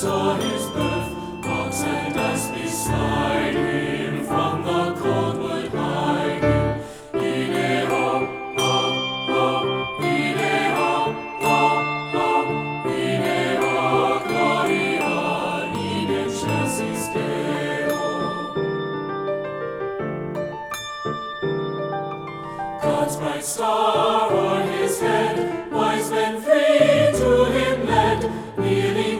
saw his birth, ox and ass beside him, from the cold would hide him. Ide-ho, ho, ho, ide-ho, ho, ho, ide-ho, gloria, in excelsis Deo. God's bright star o'er his head, wise men three to him led, kneeling